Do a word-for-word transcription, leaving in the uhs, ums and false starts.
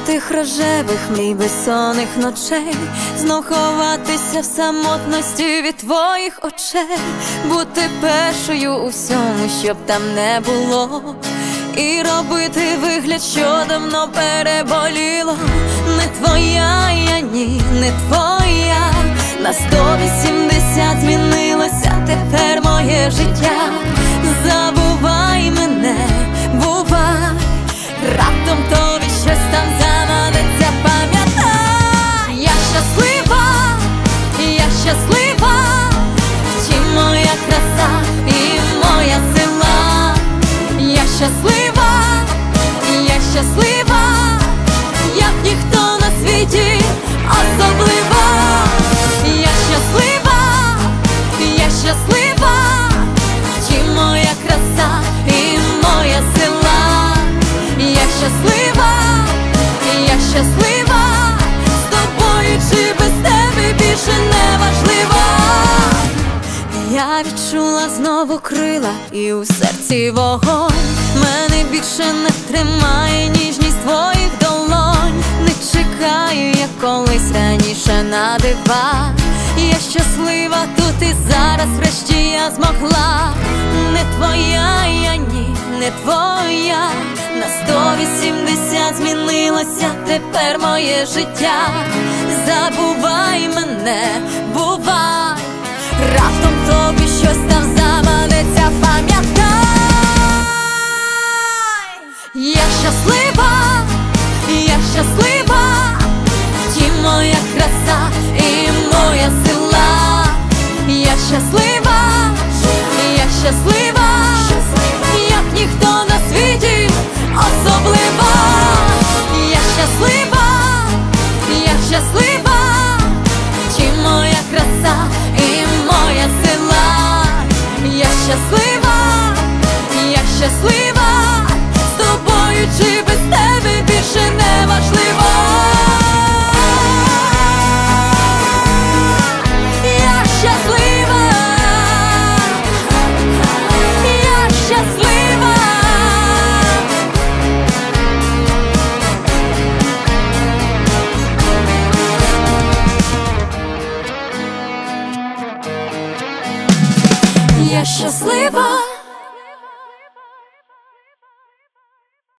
тих рожевих мрій безсонних ночей, знов ховатися в самотності від твоїх очей, бути першою у всьому, щоб там не було, і робити вигляд, що давно переболіло. Не твоя я, ні, не твоя. На сто вісімдесят змінилося тепер моє життя. Забувай мене, бувай, раптом тобі щось там заманеться, пам'ятай. Я щаслива, я щаслива, втім моя краса і моя сила. Я щаслива, я щаслива, як ніхто на світі особлива. Я щаслива, я щаслива, втім моя краса і моя сила. Я щаслива, я щаслива, з тобою чи без тебе більше не важливо. Я відчула знову крила і у серці вогонь. Мене більше не тримає ніжність твоїх долонь. Не чекаю, як колись раніше на дива. Я щаслива тут і зараз, врешті я змогла. Не твоя я, ні, не твоя. На сто вісімдесят змінилося тепер моє життя. Забувай мене, бувай, раптом тобі щось там заманеться, пам'ятай. Я щаслива, я щаслива, втім моя краса і моя сила. Я щаслива, я щаслива, як ніхто на світі особлива. Я щаслива, я щаслива, втім моя краса і моя сила. Я щаслива, я щаслива, з тобою чи без тебе більше не важливо. Я щаслива, я щаслива. Я щаслива.